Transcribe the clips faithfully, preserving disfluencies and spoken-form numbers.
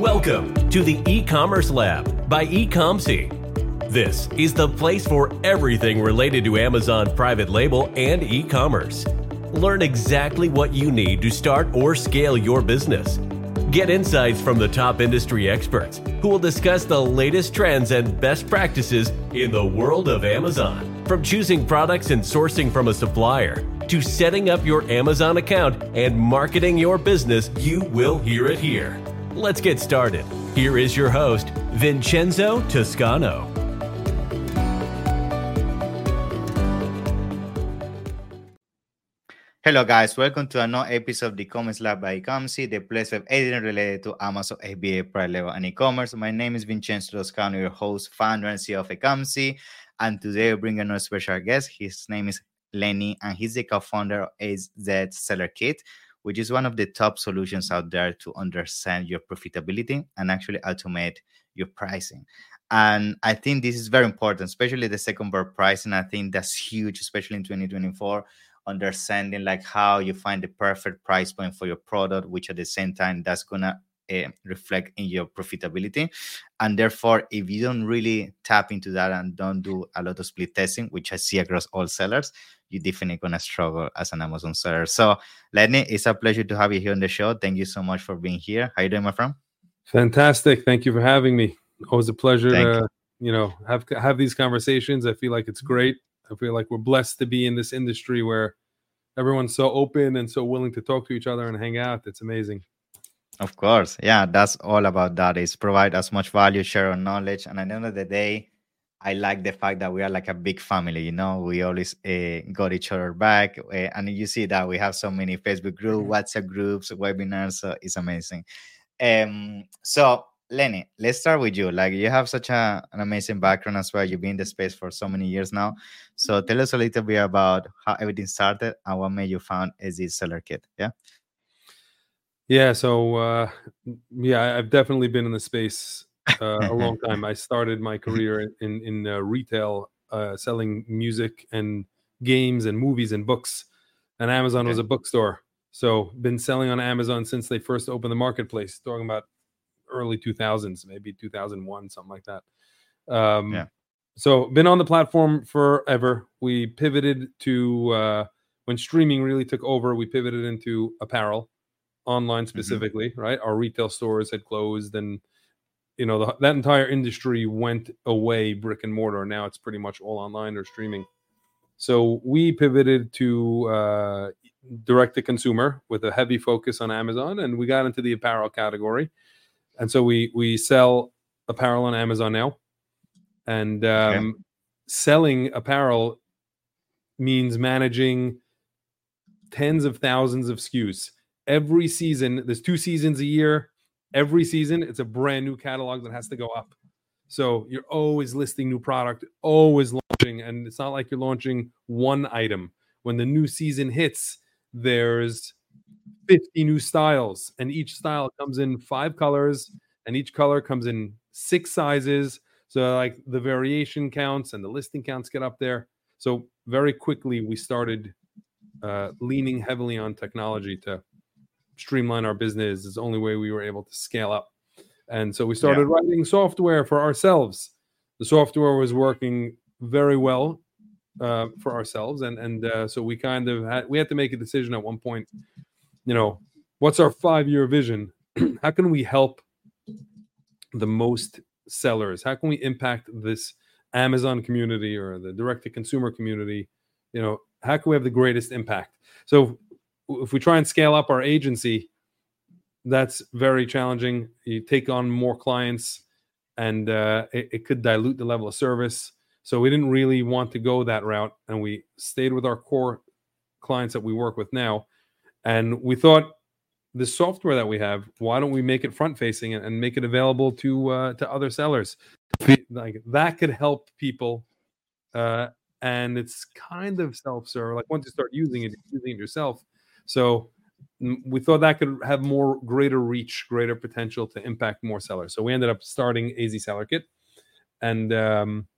Welcome to the E-Commerce Lab by Ecomcy. This is the place for everything related to Amazon private label and e-commerce. Learn exactly what you need to start or scale your business. Get insights from the top industry experts who will discuss the latest trends and best practices in the world of Amazon. From choosing products and sourcing from a supplier to setting up your Amazon account and marketing your business, you will hear it here. Let's get started. Here is your host, Vincenzo Toscano. Hello guys, welcome to another episode of the E-Commerce Lab by Ecomcy, the place of everything related to Amazon F B A, private label, and e-commerce. My name is Vincenzo Toscano, your host, founder, and C E O of Ecomcy, and today we bring another special guest. His name is Lenny, and he's the co-founder of A Z Seller Kit, which is one of the top solutions out there to understand your profitability and actually automate your pricing. And I think this is very important, especially the second part pricing. I think that's huge, especially in twenty twenty-four. Understanding like how you find the perfect price point for your product, which at the same time that's gonna uh, reflect in your profitability. And therefore, if you don't really tap into that and don't do a lot of split testing, which I see across all sellers, you're definitely gonna struggle as an Amazon seller. So, Lenny, it's a pleasure to have you here on the show. Thank you so much for being here. How you doing, my friend? Fantastic. Thank you for having me. Always a pleasure Thank to you. you know have have these conversations. I feel like it's great. I feel like we're blessed to be in this industry where everyone's so open and so willing to talk to each other and hang out. It's amazing. Of course. Yeah, that's all about that is provide as much value, share our knowledge. And at the end of the day, I like the fact that we are like a big family, you know, we always uh, got each other back. Uh, and you see that we have so many Facebook groups, WhatsApp groups, webinars. So it's amazing. Um, so Lenny, let's start with you. Like you have such a, an amazing background as well. You've been in the space for so many years now. So tell us a little bit about how everything started and what made you found A Z Seller Kit. Yeah. Yeah. So, uh, yeah, I've definitely been in the space uh, a long time. I started my career in, in uh, retail, uh, selling music and games and movies and books. And Amazon okay. was a bookstore. So been selling on Amazon since they first opened the marketplace, talking about early two thousands, maybe two thousand one, something like that. Um, yeah. So been on the platform forever. We pivoted to, uh, when streaming really took over, we pivoted into apparel, online specifically, mm-hmm. right? Our retail stores had closed and, you know, the, that entire industry went away, brick and mortar. Now it's pretty much all online or streaming. So we pivoted to uh, direct to consumer with a heavy focus on Amazon, and we got into the apparel category. And so we we sell apparel on Amazon now, and um, okay. selling apparel means managing tens of thousands of S K Us. Every season, there's two seasons a year. Every season, it's a brand new catalog that has to go up. So you're always listing new product, always launching, and it's not like you're launching one item. When the new season hits, there's fifty new styles, and each style comes in five colors, and each color comes in six sizes. So like the variation counts and the listing counts get up there. So very quickly we started uh, leaning heavily on technology to streamline our business. It's the only way we were able to scale up. And so we started yeah. writing software for ourselves. The software was working very well uh, for ourselves, and and uh, so we kind of had we had to make a decision at one point. You know, what's our five-year vision? How can we help the most sellers? How can we impact this Amazon community or the direct-to-consumer community? You know, how can we have the greatest impact? So if we try and scale up our agency, that's very challenging. You take on more clients, and uh, it, it could dilute the level of service. So we didn't really want to go that route, and we stayed with our core clients that we work with now. And we thought, the software that we have, why don't we make it front-facing and, and make it available to uh, to other sellers? Like that could help people, uh, and it's kind of self-serve. Like once you start using it, you're using it yourself. So we thought that could have more greater reach, greater potential to impact more sellers. So we ended up starting A Z Seller Kit, and um,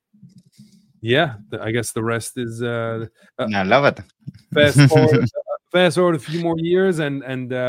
yeah, I guess the rest is. Uh, uh, I love it. fast forward, fast forward a few more years, and and uh,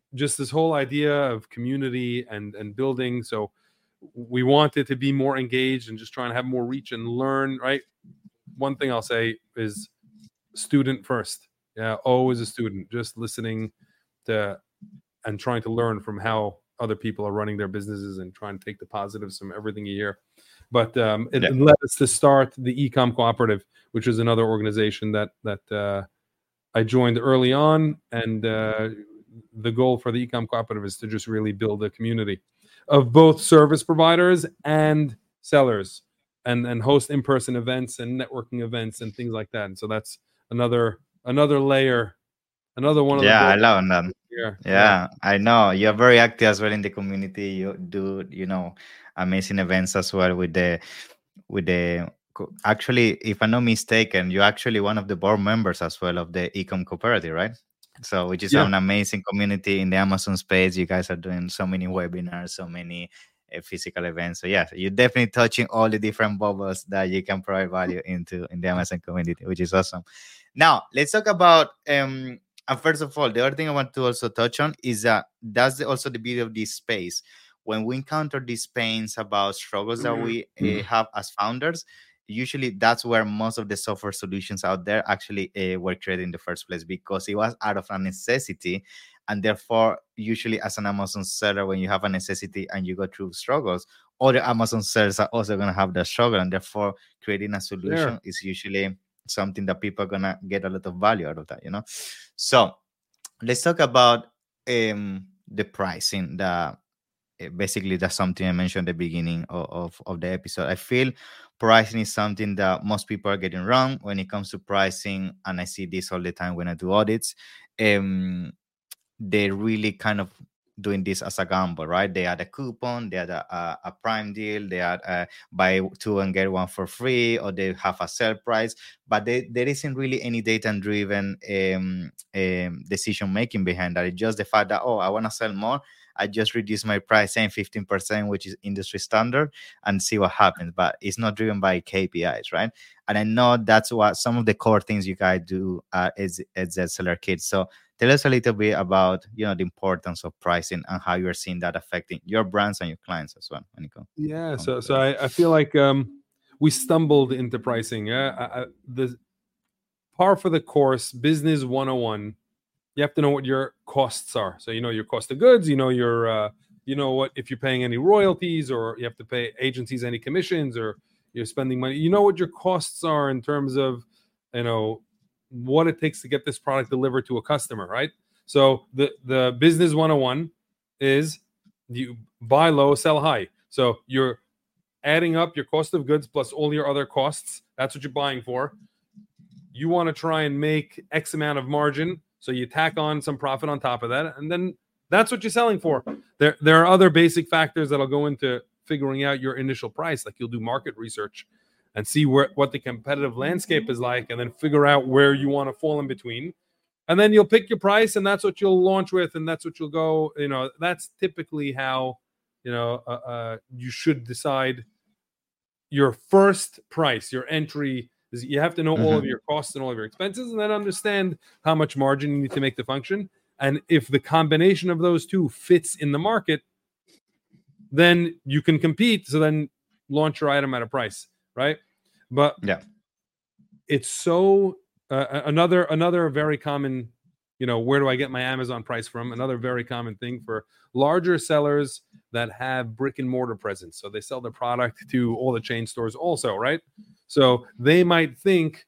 just this whole idea of community and and building. So we wanted to be more engaged and just trying to have more reach and learn, right? One thing I'll say is student first. Yeah, always a student, just listening to and trying to learn from how other people are running their businesses and trying to take the positives from everything you hear. But um, it, Yeah. it led us to start the Ecom Cooperative, which is another organization that that uh, I joined early on. And uh, the goal for the Ecom Cooperative is to just really build a community of both service providers and sellers, and and host in-person events and networking events and things like that. And so that's another another layer, another one of Yeah, I the love that. here. Yeah, I know you're very active as well in the community. You do, you know, amazing events as well with the with the co- actually, if I'm not mistaken, you're actually one of the board members as well of the Ecom Cooperative, right? So, which is Yeah. an amazing community in the Amazon space. You guys are doing so many webinars, so many uh, physical events. So, yeah, you're definitely touching all the different bubbles that you can provide value into in the Amazon community, which is awesome. Now, let's talk about um and first of all, the other thing I want to also touch on is that that's the- also the beauty of this space. When we encounter these pains about struggles that we uh, have as founders, usually that's where most of the software solutions out there actually uh, were created in the first place, because it was out of a necessity. And therefore, usually as an Amazon seller, when you have a necessity and you go through struggles, other Amazon sellers are also going to have that struggle. And therefore, creating a solution Sure. is usually something that people are gonna get a lot of value out of that, you know. So let's talk about um the pricing. The eh, basically that's something I mentioned at the beginning of, of, of the episode. I feel pricing is something that most people are getting wrong when it comes to pricing, and I see this all the time when I do audits. Um they really kind of doing this as a gamble, right? They add a coupon, they add a, a, a prime deal, they add a buy two and get one for free, or they have a sell price, but they, there isn't really any data-driven um, um, decision making behind that. It's just the fact that, oh, I want to sell more, I just reduce my price ten, fifteen percent, which is industry standard, and see what happens. But it's not driven by K P Is, right? And I know that's what some of the core things you guys do uh, as, as Zscaler Kit. So tell us a little bit about, you know, the importance of pricing and how you're seeing that affecting your brands and your clients as well. Nico. Yeah. So so I, I feel like um, we stumbled into pricing. Yeah. I, I, the par for the course, business one oh one. You have to know what your costs are. So you know your cost of goods. You know your uh, you know what, if you're paying any royalties, or you have to pay agencies any commissions, or you're spending money. You know what your costs are in terms of, you know, what it takes to get this product delivered to a customer, right? So the the business one oh one is you buy low, sell high. So you're adding up your cost of goods plus all your other costs. That's what you're buying for. You want to try and make X amount of margin, so you tack on some profit on top of that, and then that's what you're selling for. There, there are other basic factors that'll go into figuring out your initial price. Like you'll do market research and see where what the competitive landscape is like, and then figure out where you want to fall in between. And then you'll pick your price, and that's what you'll launch with, and that's what you'll go. You know, that's typically how, you know, uh, uh, you should decide your first price, your entry. Is you have to know mm-hmm. all of your costs and all of your expenses, and then understand how much margin you need to make the function. And if the combination of those two fits in the market, then you can compete. So then launch your item at a price, right? But yeah, it's so uh, another another very common, you know, where do I get my Amazon price from? Another very common thing for larger sellers that have brick and mortar presence. So they sell their product to all the chain stores also, right? So they might think,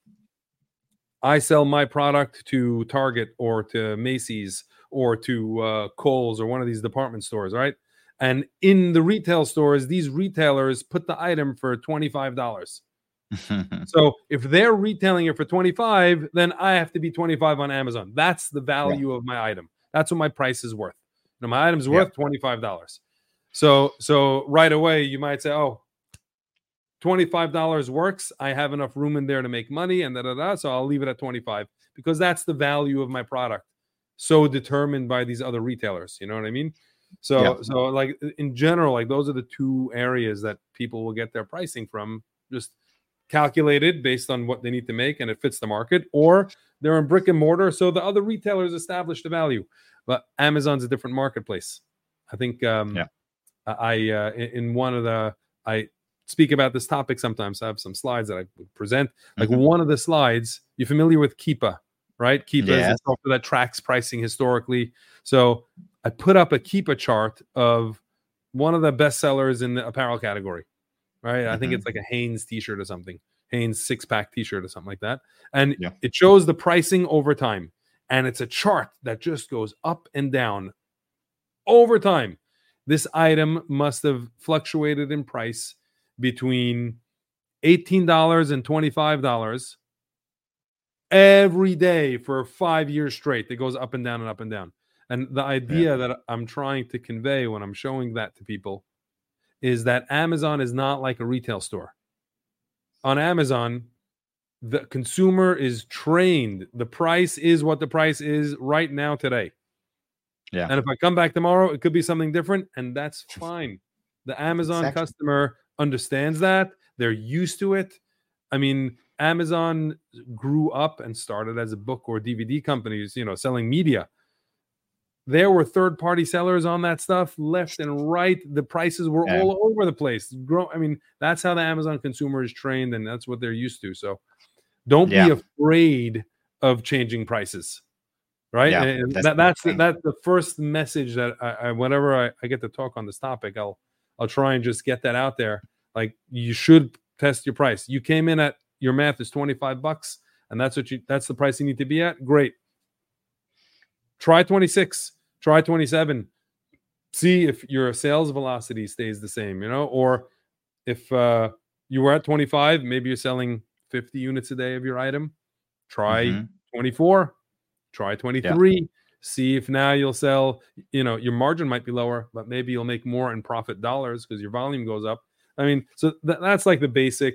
I sell my product to Target or to Macy's or to uh, Kohl's or one of these department stores, right? And in the retail stores, these retailers put the item for twenty-five dollars. So if they're retailing it for twenty-five, then I have to be twenty-five on Amazon. That's the value yeah. of my item. That's what my price is worth. Now, my item's worth yeah. twenty-five dollars. So, so right away, you might say, oh, twenty-five dollars works. I have enough room in there to make money, and da da da. So I'll leave it at twenty-five because that's the value of my product, so determined by these other retailers. You know what I mean? So, yeah. so like in general, like those are the two areas that people will get their pricing from, just calculated based on what they need to make, and it fits the market, or they're in brick and mortar, so the other retailers establish the value. but Amazon's a different marketplace. I think um, Yeah. I uh, in one of the I speak about this topic sometimes. I have some slides that I present. Like Mhm. one of the slides, you're familiar with Keepa, right? Keepa is Yes. a software that tracks pricing historically. So I put up a Keepa chart of one of the best sellers in the apparel category, right? I think Mhm. it's like a Hanes t-shirt or something, Hanes six-pack t-shirt or something like that. And Yeah. it shows the pricing over time. And it's a chart that just goes up and down over time. This item must have fluctuated in price between eighteen dollars and twenty-five dollars every day for five years straight. It goes up and down and up and down. And the idea that I'm trying to convey when I'm showing that to people is that Amazon is not like a retail store. On Amazon, the consumer is trained. The price is what the price is right now today. Yeah. And if I come back tomorrow, it could be something different, and that's fine. The Amazon Exactly. customer understands that. They're used to it. I mean, Amazon grew up and started as a book or D V D companies, you know, selling media. There were third-party sellers on that stuff left and right. The prices were Yeah. all over the place. Grow. I mean, that's how the Amazon consumer is trained, and that's what they're used to. So don't Yeah. be afraid of changing prices. Right. Yeah, And that's that, the that's the, thing. that's the first message that I, I whenever I, I get to talk on this topic, I'll I'll try and just get that out there. Like, you should test your price. You came in at your math is twenty-five bucks, and that's what you that's the price you need to be at. Great. Try twenty-six, try twenty-seven. See if your sales velocity stays the same, you know, or if uh, you were at twenty-five, maybe you're selling fifty units a day of your item. Try Mhm. twenty-four. Try twenty-three. See if now you'll sell, you know, your margin might be lower, but maybe you'll make more in profit dollars because your volume goes up. I mean, so th- that's like the basic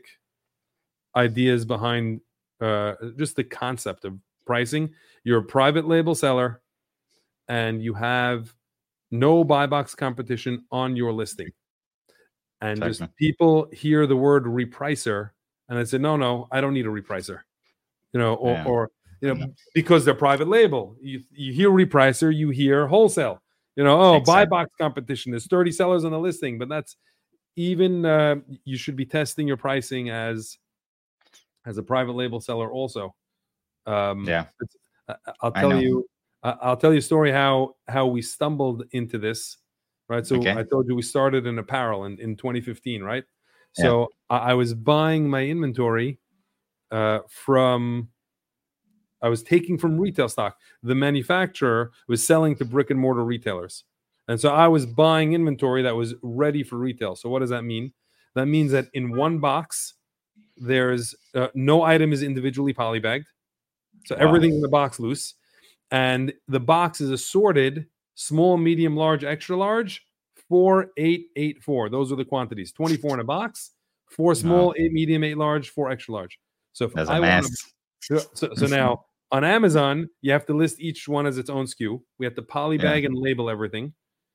ideas behind uh, just the concept of pricing. You're a private label seller and you have no buy box competition on your listing. And just Exactly. people hear the word repricer and they say, no, no, I don't need a repricer. You know, or, Yeah. or you know, Yeah. because they're private label. You you hear repricer, you hear wholesale. You know, oh, buy Exactly. box competition. There's thirty sellers on the listing, but that's even uh, you should be testing your pricing as as a private label seller also. Um, Yeah. it's- I- I'll I tell know. you. I- I'll tell you a story how how we stumbled into this. Right. So Okay. I told you we started in apparel in, in twenty fifteen. Right. So I, I was buying my inventory uh, from. I was taking from retail stock. The manufacturer was selling to brick and mortar retailers. And so I was buying inventory that was ready for retail. So what does that mean? That means that in one box, there's uh, no item is individually polybagged. So Wow. everything in the box loose. And the box is assorted small, medium, large, extra large, four, eight, eight, four. Those are the quantities. twenty-four in a box, four small, Wow. eight medium, eight large, four extra large. So if That's I a want mess. to yeah, So, so now on Amazon, you have to list each one as its own S K U. We have to polybag and label everything.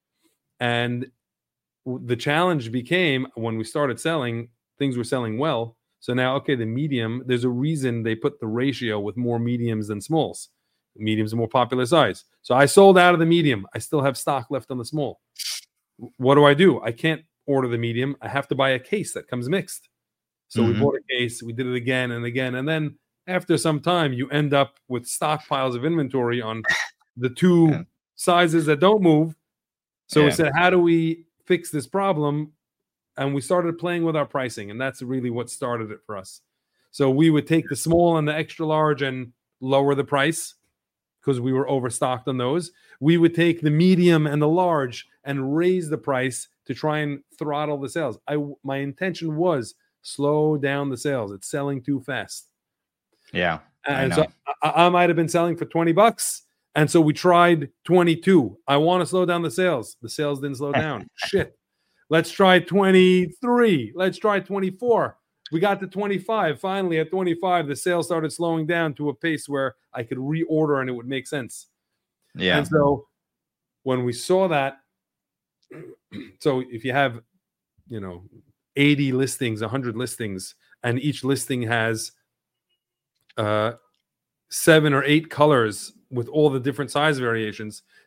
And w- the challenge became when we started selling, things were selling well. So now, okay, the medium, there's a reason they put the ratio with more mediums than smalls. The medium's a more popular size. So I sold out of the medium. I still have stock left on the small. W- What do I do? I can't order the medium. I have to buy a case that comes mixed. So we Mhm. bought a case, we did it again and again. And then after some time, you end up with stockpiles of inventory on the two Yeah. sizes that don't move. So we Yeah. said, how do we fix this problem? And we started playing with our pricing. And that's really what started it for us. So we would take the small and the extra large and lower the price because we were overstocked on those. We would take the medium and the large and raise the price to try and throttle the sales. I my intention was slow down the sales. It's selling too fast. Yeah. I And know. so I, I might have been selling for twenty bucks. And so we tried twenty-two. I want to slow down the sales. The sales didn't slow down. Shit. Let's try twenty-three. Let's try twenty-four. We got to twenty-five. Finally, at twenty-five, the sales started slowing down to a pace where I could reorder and it would make sense. Yeah. And so when we saw that, so if you have, you know, eighty listings, one hundred listings, and each listing has uh, seven or eight colors with all the different size variations,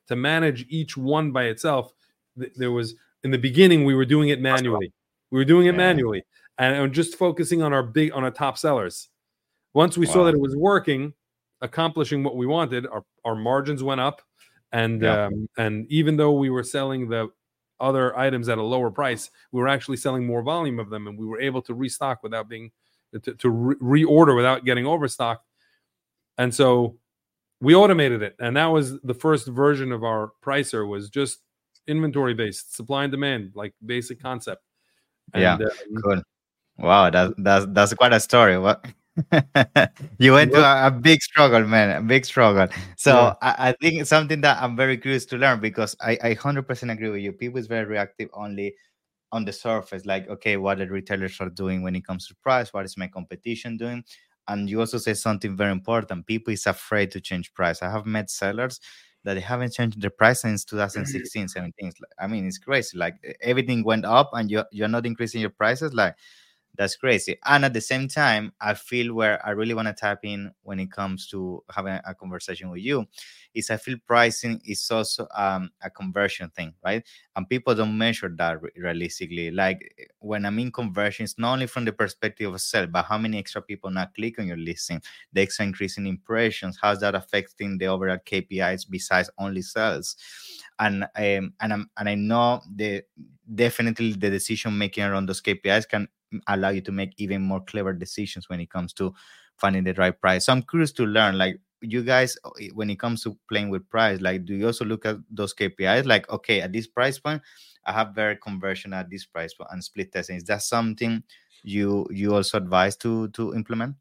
to manage each one by itself, th- there was in the beginning we were doing it manually. We were doing it Yeah. manually, and, and just focusing on our big on our top sellers. Once we Wow. saw that it was working, accomplishing what we wanted, our, our margins went up, and Yeah. um, and even though we were selling the other items at a lower price, we were actually selling more volume of them, and we were able to restock without being to, to re- reorder without getting overstocked. And so we automated it, and that was the first version of our pricer, was just inventory based, supply and demand, like basic concept. And, Yeah, um, cool. Wow, that's that's that's quite a story. What you went to a, a big struggle, man, a big struggle. So Yeah. I, I think it's something that I'm very curious to learn, because I I one hundred percent agree with you. People is very reactive only on the surface, like, okay, what the retailers are doing when it comes to price, what is my competition doing. And you also say something very important: people is afraid to change price. I have met sellers that they haven't changed their price since two thousand sixteen, seventeen. It's like- I mean, it's crazy. Like e- everything went up and you're, you're not increasing your prices. Like, that's crazy. And at the same time, I feel where I really want to tap in when it comes to having a conversation with you is I feel pricing is also um, a conversion thing, right? And people don't measure that re- realistically. Like when I mean conversion, it's not only from the perspective of sale, but how many extra people now click on your listing, the extra increase in impressions, how's that affecting the overall K P Is besides only sales? And um, and I'm, and I know the definitely the decision making around those K P Is can allow you to make even more clever decisions when it comes to finding the right price. So I'm curious to learn, like, you guys, when it comes to playing with price, like, do you also look at those K P Is, like, okay, at this price point I have better conversion at this price point, and split testing? Is that something you you also advise to to implement?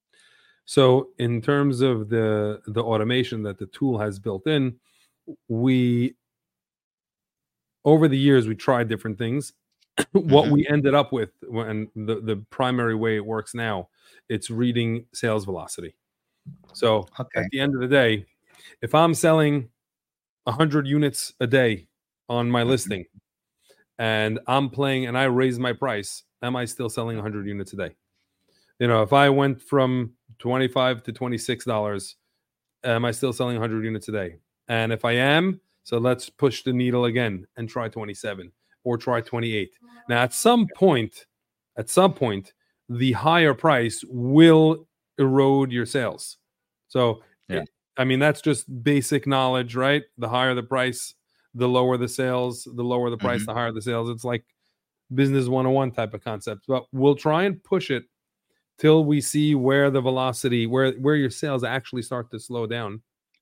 So in terms of the the automation that the tool has built in, we over the years we tried different things. What Mhm. we ended up with, and the the primary way it works now, it's reading sales velocity. So Okay. at the end of the day, if I'm selling one hundred units a day on my Mhm. listing, and I'm playing and I raise my price, am I still selling one hundred units a day? You know, if I went from twenty-five to twenty-six dollars, am I still selling one hundred units a day? And if I am, so let's push the needle again and try twenty-seven or try twenty-eight. Now, at some point, at some point, the higher price will erode your sales. So, Yeah. it, I mean, that's just basic knowledge, right? The higher the price, the lower the sales, the lower the price, Mhm. the higher the sales. It's like business one oh one type of concept. But we'll try and push it till we see where the velocity, where where your sales actually start to slow down.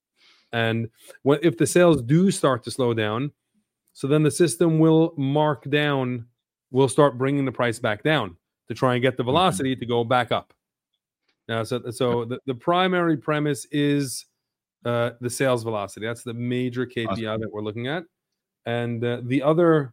And what if the sales do start to slow down? So then the system will mark down, will start bringing the price back down to try and get the Mhm. velocity to go back up. Now, so so the, the primary premise is uh, the sales velocity. That's the major K P I Awesome. that we're looking at. And uh, the other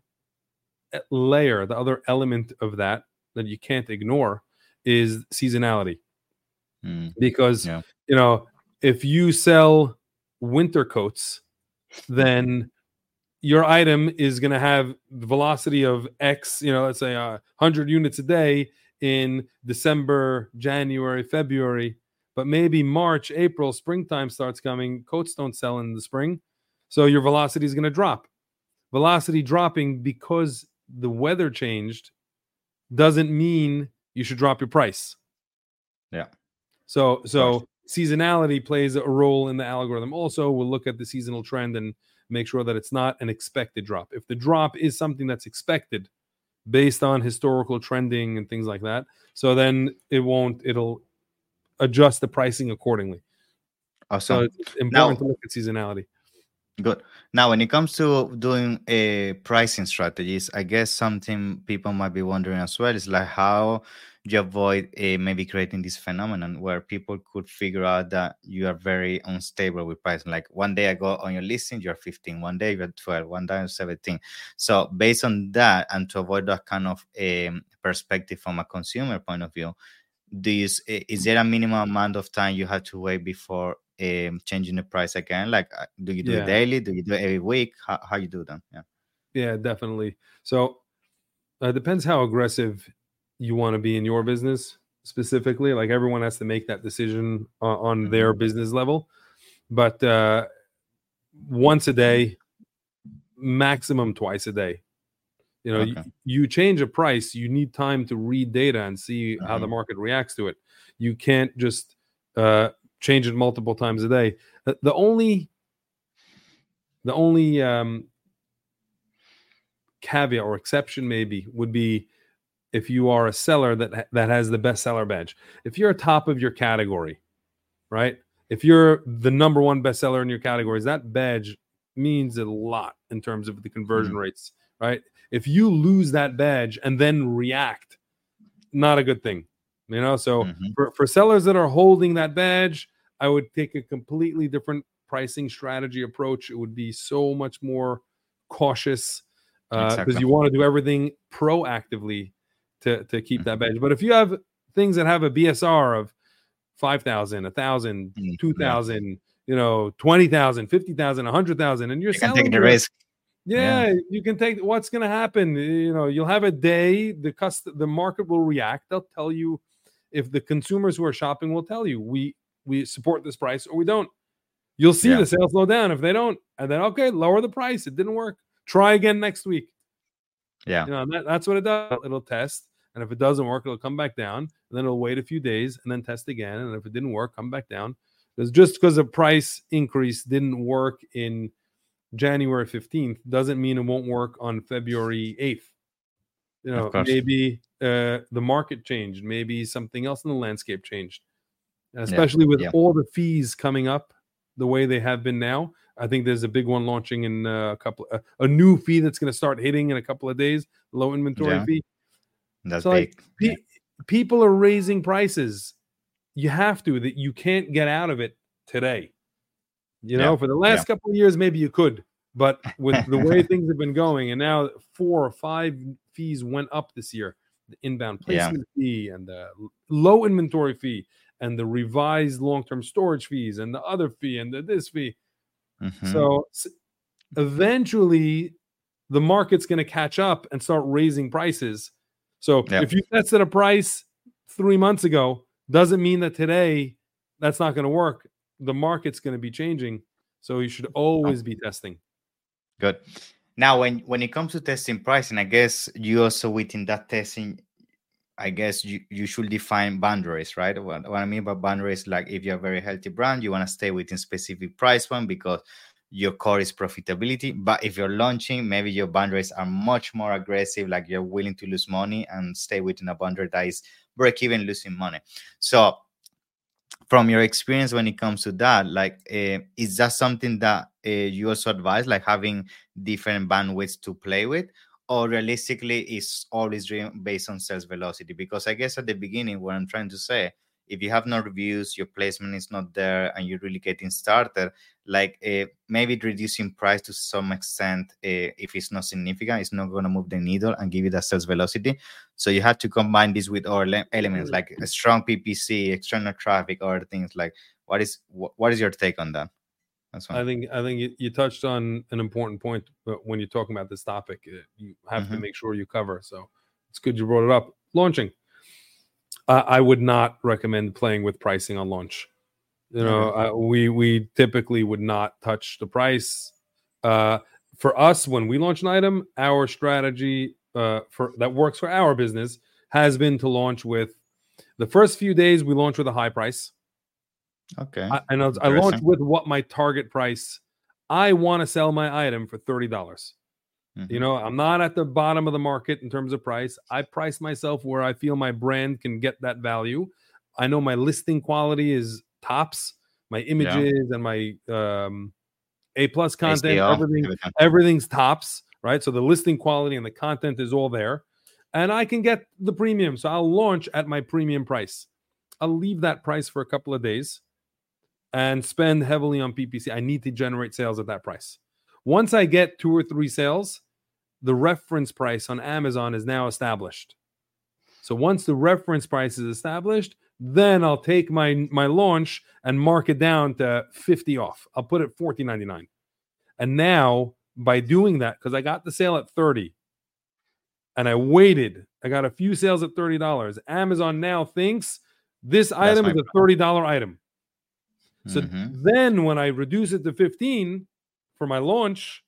layer, the other element of that that you can't ignore is seasonality. Mm. Because, Yeah. you know, if you sell winter coats, then your item is going to have the velocity of X, you know, let's say uh, one hundred units a day in December, January, February, but maybe March, April, springtime starts coming. Coats don't sell in the spring. So your velocity is going to drop. Velocity dropping because the weather changed doesn't mean you should drop your price. Yeah. So, so seasonality plays a role in the algorithm. Also, we'll look at the seasonal trend and make sure that it's not an expected drop. If the drop is something that's expected based on historical trending and things like that, so then it won't, it'll adjust the pricing accordingly. So Awesome. it's important Now, to look at seasonality. good. Now, when it comes to doing a pricing strategies, I guess something people might be wondering as well is like how you avoid uh, maybe creating this phenomenon where people could figure out that you are very unstable with pricing. Like one day I go on your listing, you're fifteen, one day you're twelve, one day you're seventeen. So based on that, and to avoid that kind of um, perspective from a consumer point of view, do you, s- i- is there a minimum amount of time you have to wait before um, changing the price again? Like, uh, do you do it Yeah, daily? Do you do it every week? How, how you do that? Yeah. yeah, definitely. So uh, it depends how aggressive you want to be in your business specifically. Like everyone has to make that decision uh, on Mhm. their business level. But uh, once a day, maximum twice a day. You know, Okay. you, you change a price, you need time to read data and see how the Mhm. market reacts to it. You can't just uh, change it multiple times a day. The, the only, the only um, caveat or exception maybe would be if you are a seller that ha- that has the bestseller badge. If you're top of your category, right? If you're the number one bestseller in your categories, that badge means a lot in terms of the conversion Mhm. rates, right? If you lose that badge and then react, not a good thing, you know. So Mhm. for, for sellers that are holding that badge, I would take a completely different pricing strategy approach. It would be so much more cautious because Exactly. you want to do everything proactively to, to keep that Mhm. badge. But if you have things that have a B S R of five thousand, one thousand, Mm, two yeah. thousand, you know, twenty thousand, fifty thousand, one hundred thousand, and you're You can take selling the it. risk. Yeah, Yeah. you can take what's going to happen. You know, you'll have a day, the cust- the market will react. They'll tell you if the consumers who are shopping will tell you we we support this price or we don't. You'll see Yeah. the sales slow down if they don't. And then okay, lower the price. It didn't work. Try again next week. Yeah. You know, and that, that's what it does. It'll test. And if it doesn't work, it'll come back down. And then it'll wait a few days and then test again. And if it didn't work, come back down. Because just because a price increase didn't work in January fifteenth doesn't mean it won't work on February eighth. You know, Of course. maybe uh, the market changed. Maybe something else in the landscape changed. And especially with Yeah. all the fees coming up the way they have been now. I think there's a big one launching in uh, a couple, uh, a new fee that's going to start hitting in a couple of days, low inventory Yeah. fee. That's So like big. pe- people are raising prices. You have to, that you can't get out of it today. You know, Yeah. for the last Yeah. couple of years, maybe you could, but with the way things have been going, and now four or five fees went up this year: the inbound Yeah. placement fee, and the low inventory fee, and the revised long-term storage fees, and the other fee, and the this fee. Mhm. So s- eventually, the market's going to catch up and start raising prices. So Yeah. if you tested a price three months ago, doesn't mean that today that's not going to work. The market's going to be changing, so you should always be testing. Good. Now, when when it comes to testing pricing, I guess you also within that testing, I guess you, you should define boundaries, right? What, what I mean by boundaries, like if you're a very healthy brand, you want to stay within specific price point because your core is profitability. But if you're launching, maybe your boundaries are much more aggressive, like you're willing to lose money and stay within a boundary that is break even, losing money. So from your experience when it comes to that, like uh, is that something that uh, you also advise, like having different bandwidths to play with, or realistically is always driven based on sales velocity? Because I guess at the beginning, what I'm trying to say, if you have no reviews, your placement is not there, and you're really getting started, like uh, maybe reducing price to some extent, uh, if it's not significant, it's not going to move the needle and give you that sales velocity. So you have to combine this with other le- elements like a strong P P C, external traffic, other things. Like, what is what, what is your take on that? That's I one. think I think you, you touched on an important point, but when you're talking about this topic, uh, you have to Mhm. make sure you cover. So it's good you brought it up. Launching, uh, I would not recommend playing with pricing on launch. You know, uh, we we typically would not touch the price. Uh, for us, when we launch an item, our strategy uh, for that works for our business has been to launch with the first few days. We launch with a high price. Okay. I, and I, I Interesting. launched with what my target price. I want to sell my item for thirty dollars. Mhm. You know, I'm not at the bottom of the market in terms of price. I price myself where I feel my brand can get that value. I know my listing quality is tops, my images and my um, A plus content, S E O, everything, everything. everything's tops, right? So the listing quality and the content is all there, and I can get the premium. So I'll launch at my premium price. I'll leave that price for a couple of days and spend heavily on P P C. I need to generate sales at that price. Once I get two or three sales, the reference price on Amazon is now established. So once the reference price is established, then I'll take my, my launch and mark it down to fifty off. I'll put it fourteen ninety-nine. And now by doing that, because I got the sale at thirty and I waited, I got a few sales at thirty dollars. Amazon now thinks this item my is a thirty dollars item. So Mhm. then when I reduce it to fifteen, for my launch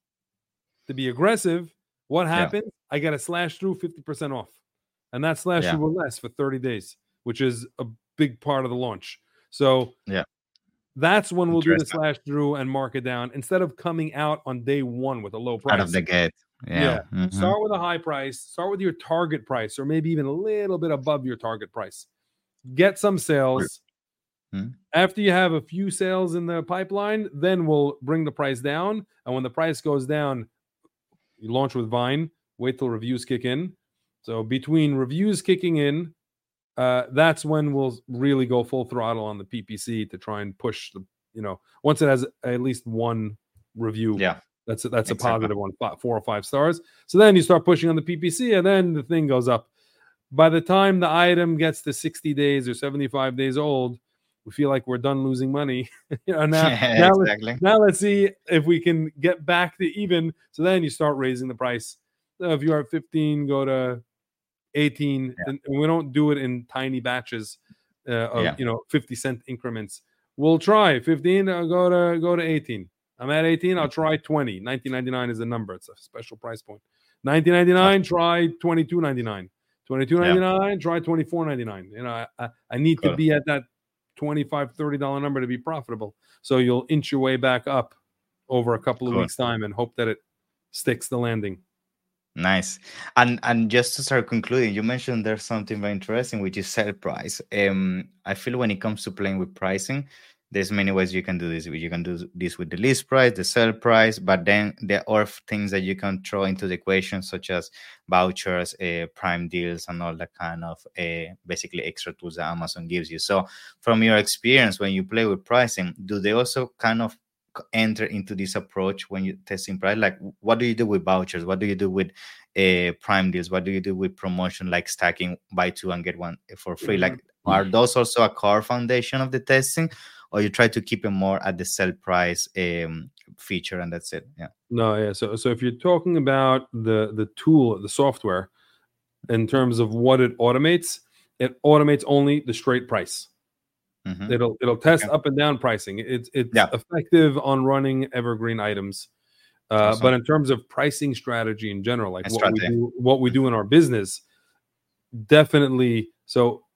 to be aggressive, what happens? Yeah. I got a slash through fifty percent off. And that slash yeah. through will last for thirty days, which is a big part of the launch. So yeah, that's when we'll do the slash through and mark it down instead of coming out on day one with a low price. Out of the gate. Yeah. yeah. Mm-hmm. Start with a high price. Start with your target price, or maybe even a little bit above your target price. Get some sales. Mm-hmm. After you have a few sales in the pipeline, then we'll bring the price down. And when the price goes down, you launch with Vine. Wait till reviews kick in. So between reviews kicking in, uh, that's when we'll really go full throttle on the P P C to try and push the, you know, once it has at least one review. Yeah. That's a, that's exactly. a positive one, four or five stars. So then you start pushing on the P P C, and then the thing goes up. By the time the item gets to sixty days or seventy-five days old, we feel like we're done losing money. you know, now, yeah, now, exactly. let's, now let's see if we can get back to even. So then you start raising the price. So if you're at fifteen, go to eighteen, yeah. and we don't do it in tiny batches uh, of yeah. you know fifty cent increments. We'll try fifteen. I'll go to go to eighteen. I'm at eighteen. I'll try twenty. nineteen ninety-nine is the number. It's a special price point. nineteen ninety-nine. Try twenty-two ninety-nine. twenty-two ninety-nine. Yeah. Try twenty-four ninety-nine. You know, I, I need cool. to be at that twenty-five, thirty dollar number to be profitable. So you'll inch your way back up over a couple of cool. weeks time and hope that it sticks the landing. Nice. And and just to start concluding, you mentioned there's something very interesting, which is sell price. Um, I feel when it comes to playing with pricing, there's many ways you can do this. You can do this with the list price, the sell price, but then there are things that you can throw into the equation, such as vouchers, uh, prime deals, and all that kind of uh, basically extra tools that Amazon gives you. So from your experience, when you play with pricing, do they also kind of enter into this approach when you're testing price? Like, what do you do with vouchers? What do you do with uh, prime deals? What do you do with promotion, like stacking, buy two and get one for free? Like, are those also a core foundation of the testing, or you try to keep it more at the sell price um, feature and that's it? Yeah. No, yeah. So, so if you're talking about the the tool, the software, in terms of what it automates, it automates only the straight price. Mm-hmm. It'll it'll test okay. up and down pricing. It's it's yeah. effective on running evergreen items, uh, awesome. But in terms of pricing strategy in general, like what we do, what we do in our business, definitely. So,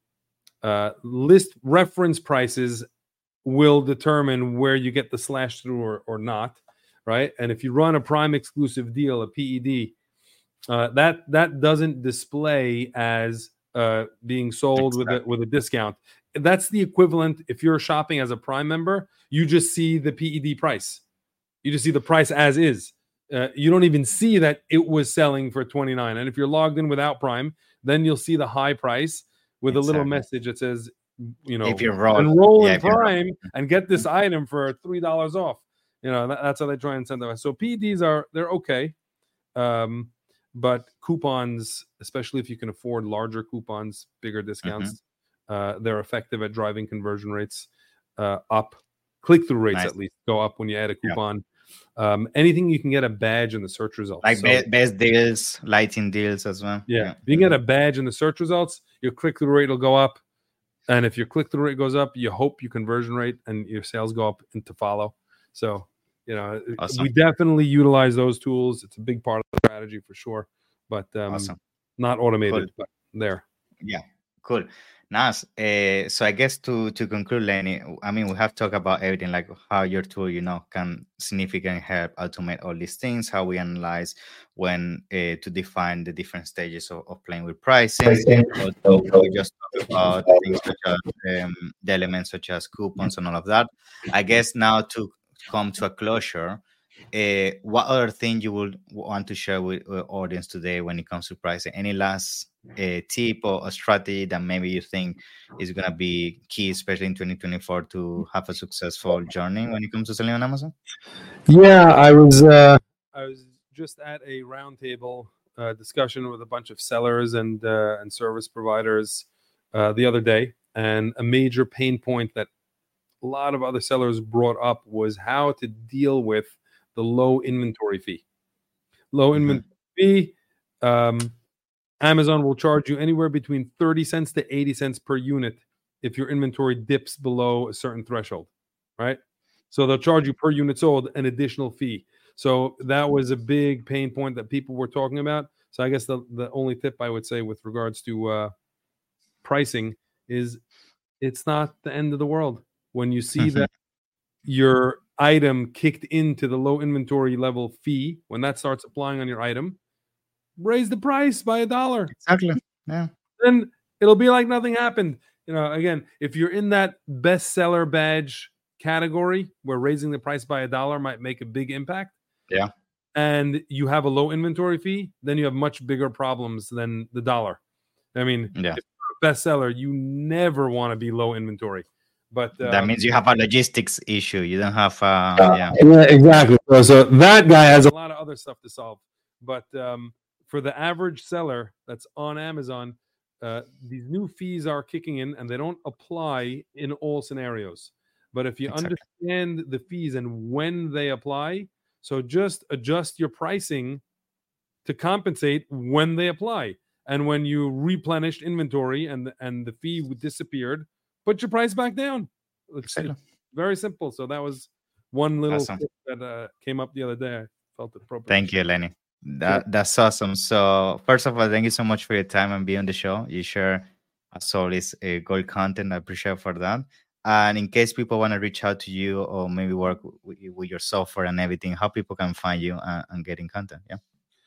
uh, list reference prices will determine where you get the slash through or, or not, right? And if you run a prime exclusive deal, a P E D, uh, that that doesn't display as uh, being sold exactly. with a, with a discount. That's the equivalent. If you're shopping as a Prime member, you just see the P E D price. You just see the price as is. Uh, you don't even see that it was selling for twenty-nine. And if you're logged in without Prime, then you'll see the high price with exactly. a little message that says, you know, if you're wrong, enroll yeah, in Prime and get this item for three dollars off. You know, that, that's how they try and incentivize. So P E Ds are, they're okay. Um, but coupons, especially if you can afford larger coupons, bigger discounts, mm-hmm. Uh, they're effective at driving conversion rates uh, up. Click-through rates, nice. At least, go up when you add a coupon. Yeah. Um, anything you can get a badge in the search results. Like so, best deals, lighting deals as well. Yeah. yeah. If you get a badge in the search results, your click-through rate will go up. And if your click-through rate goes up, you hope your conversion rate and your sales go up and to follow. So, you know, awesome. We definitely utilize those tools. It's a big part of the strategy for sure. But um, awesome. Not automated, cool. but there. Yeah, cool. Nice. Uh, so I guess to to conclude, Lenny, I mean, we have talked about everything, like how your tool, you know, can significantly help automate all these things, how we analyze when uh, to define the different stages of, of playing with pricing. Also, we just talked about things such as um, the elements such as coupons and all of that. I guess now to come to a closure, uh, what other thing you would want to share with the audience today when it comes to pricing? Any last a tip or a strategy that maybe you think is going to be key, especially in twenty twenty-four, to have a successful journey when it comes to selling on Amazon? Yeah, I was uh, I was just at a roundtable uh, discussion with a bunch of sellers and uh, and service providers uh, the other day, and a major pain point that a lot of other sellers brought up was how to deal with the low inventory fee. Low mm-hmm. inventory fee. Um, Amazon will charge you anywhere between thirty cents to eighty cents per unit if your inventory dips below a certain threshold, right? So they'll charge you per unit sold an additional fee. So that was a big pain point that people were talking about. So I guess the, the only tip I would say with regards to uh, pricing is it's not the end of the world. When you see that your item kicked into the low inventory level fee, when that starts applying on your item, raise the price by a dollar. Exactly. Yeah. Then it'll be like nothing happened. You know, again, if you're in that bestseller badge category where raising the price by a dollar might make a big impact. Yeah. And you have a low inventory fee, then you have much bigger problems than the dollar. I mean, yeah. if you're a bestseller, you never want to be low inventory. But uh, that means you have a logistics issue. You don't have, uh, uh, yeah. yeah, exactly. So, so that guy has a lot of other stuff to solve. But um, for the average seller that's on Amazon, uh, these new fees are kicking in, and they don't apply in all scenarios. But if you exactly. understand the fees and when they apply, so just adjust your pricing to compensate when they apply. And when you replenished inventory and and the fee disappeared, put your price back down. It's, it's very simple. So that was one little awesome. tip that uh, came up the other day. I felt it appropriate. Thank you, Lenny. That sure. That's awesome. So first of all, thank you so much for your time and being on the show. You share, as always, uh, gold content. I appreciate for that. And in case people want to reach out to you or maybe work with, with your software and everything, how people can find you and, and get in content. Yeah.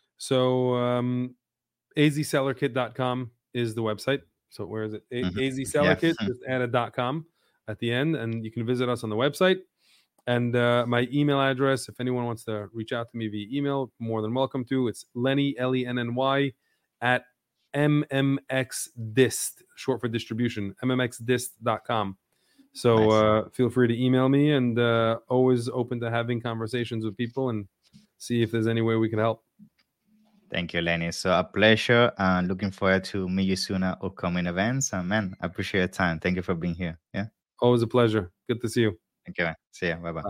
So um, a z seller kit dot com is the website. So where is it? A- mm-hmm. azsellerkit, yeah. just add a .com at the end, and you can visit us on the website. And uh, my email address, if anyone wants to reach out to me via email, more than welcome to. It's Lenny, L E N N Y, at M M X Dist, short for distribution, M M X dist dot com. So nice. uh, feel free to email me, and uh, always open to having conversations with people and see if there's any way we can help. Thank you, Lenny. So a pleasure, and looking forward to meet you soon at upcoming events. And man, I appreciate your time. Thank you for being here. Yeah. Always a pleasure. Good to see you. Thank you, man. See ya. Bye-bye.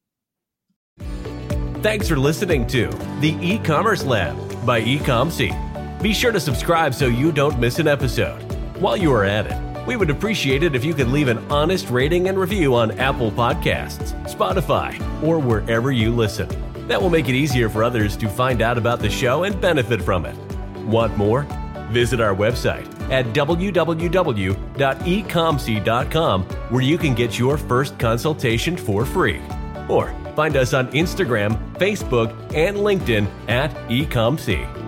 Bye. Thanks for listening to the E-Commerce Lab by eComC. Be sure to subscribe so you don't miss an episode. While you are at it, we would appreciate it if you could leave an honest rating and review on Apple Podcasts, Spotify, or wherever you listen. That will make it easier for others to find out about the show and benefit from it. Want more? Visit our website at w w w dot ecomc dot com, where you can get your first consultation for free. Or find us on Instagram, Facebook, and LinkedIn at eComC.